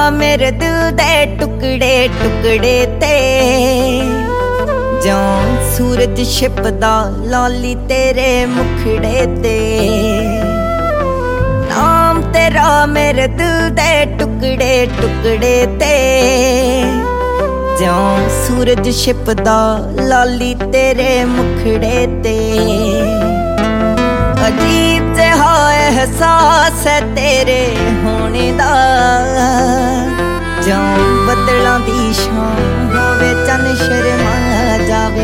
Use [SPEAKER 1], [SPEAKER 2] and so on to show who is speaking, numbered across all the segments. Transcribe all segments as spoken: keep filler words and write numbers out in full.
[SPEAKER 1] मेरे दिल दे टुकड़े टुकड़े ते जों सूरज छिपदा लाली तेरे मुखड़े ते। नाम तेरा मेरे दिल दे टुकड़े टुकड़े ते जों सूरज छिपदा लाली तेरे मुखड़े ते। अजीब जिहा एहसास है तेरे होने दा जों बदलां दी शाम होवे चन शर्मा जावे।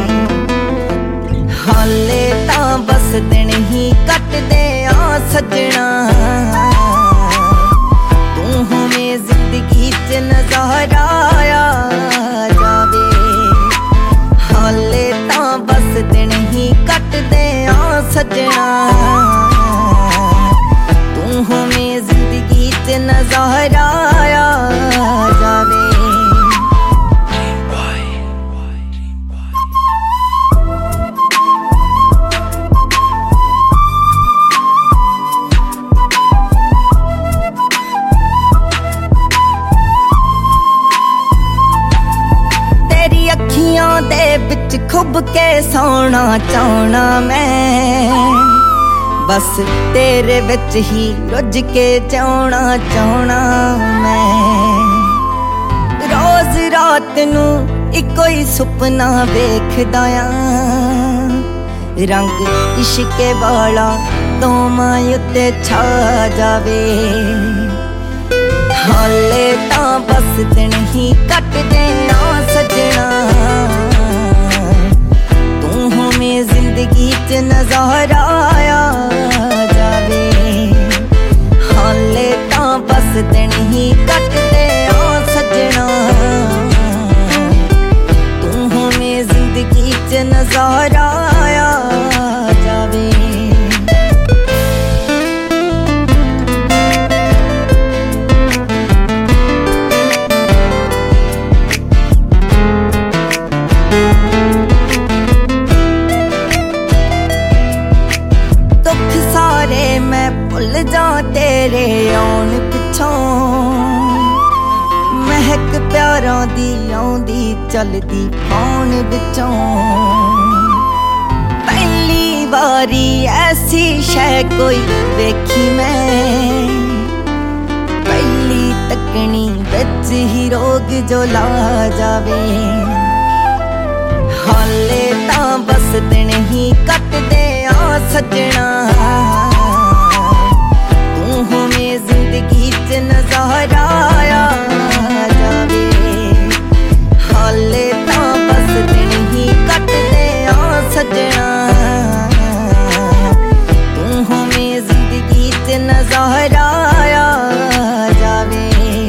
[SPEAKER 1] हाले तां बस दिन ही कटदे आ सजना तू हमें जिंदगी च नज़ारा आया जावे। हाले तां बस दिन ही कटदे आ सजना तू हमें जिंदगी च नज़ारा आया जावे। तेरी अखियां दे बिच खुब के सोना चाहना मैं बस तेरे विच ही रुझ के जाना चाहना मैं। रोज रात नू इको ही सुपना वेखदा आ रंग इश्के वाला दोवां उत्ते छा जावे। हाले तां बस दिन ही कटदे आ सजना तू हमें जिंदगी च नज़ारा आया जावे। हाले तां बस दिन ही कटदे आ सजना तू हमें जिंदगी च नज़ारा आया जावे। दुख सारे मैं भुल जा तेरे आउण पिछों महक प्यारां दी आउंदी चलदी कौन विचों। पहली बारी ऐसी शै कोई वेखी मैं पहली तकनी विच ही रोग जो ला जावे। हाले तां बस दिन ही कटदे आ सजना तू हमें जिंदगी च नज़ारा आया जावे। हाले तां बस दिन ही कटदे आ सजना तू हमें जिंदगी च नज़ारा आया जावे।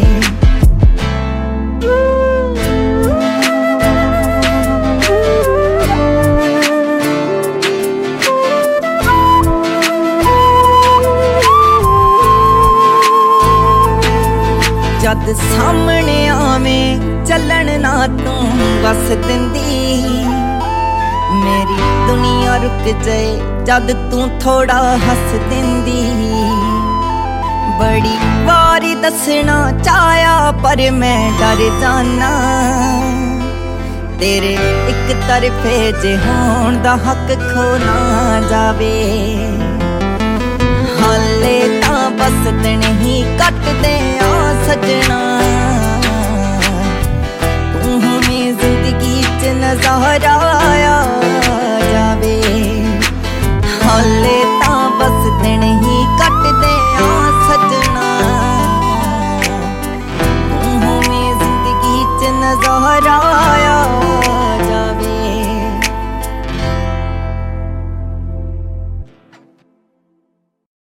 [SPEAKER 1] जद सामने आवें चलन ना तू बस दिंदी मेरी दुनिया रुक जाए जद तू थोड़ा हस दिंदी। बड़ी बारी दसना चाया पर मैं डर जाना तेरे एक तरफे जे होण दा हक खो ना जावे। हाले तां बस दिन ही कटदे आ सजना तू हमें जिंदगी च नज़ारा आया जावे। हाले तां बस दिन ही कटदे आ सजना तू हमें जिंदगी च नज़ारा